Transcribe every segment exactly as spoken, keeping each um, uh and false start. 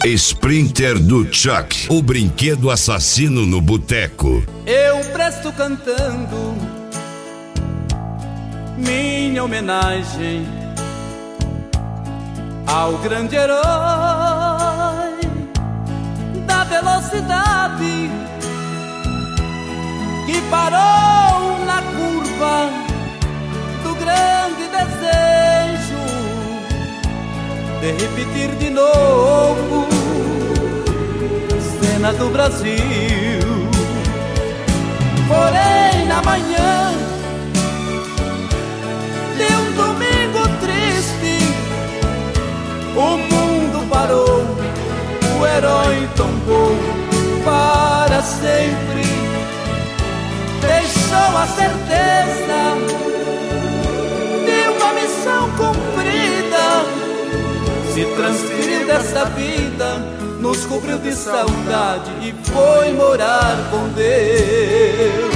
Sprinter do Chuck, o brinquedo assassino no boteco. Eu presto cantando minha homenagem ao grande herói da velocidade que parou na curva do grande desejo de repetir de novo cena do Brasil. Porém, na manhã de um domingo triste, o mundo parou, o herói tombou para sempre. Deixou a certeza de uma missão cumprida, se transferiu dessa vida, nos cobriu de saudade e foi morar com Deus.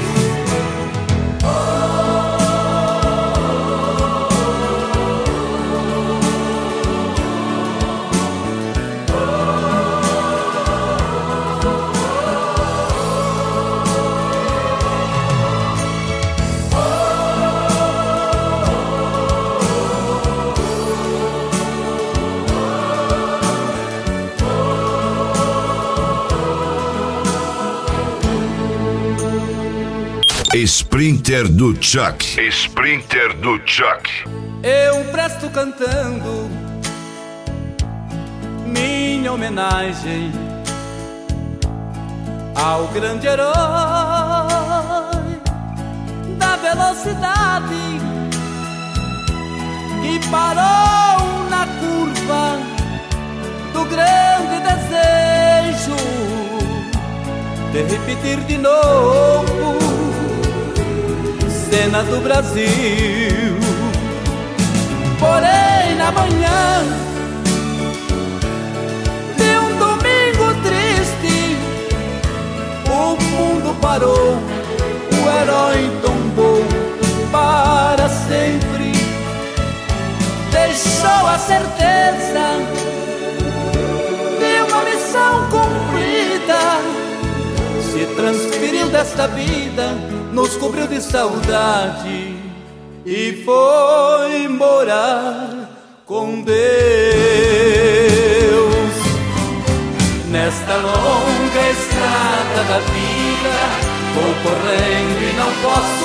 Sprinter do Chuck. Sprinter do Chuck. Eu presto cantando minha homenagem ao grande herói da velocidade que parou na curva do grande desejo de repetir de novo cena do Brasil. Porém, na manhã de um domingo triste, o mundo parou, o herói tombou para sempre. Deixou a certeza de uma missão cumprida, se transferiu desta vida, nos cobriu de saudade e foi morar com Deus. Nesta longa estrada da vida, vou correndo e não posso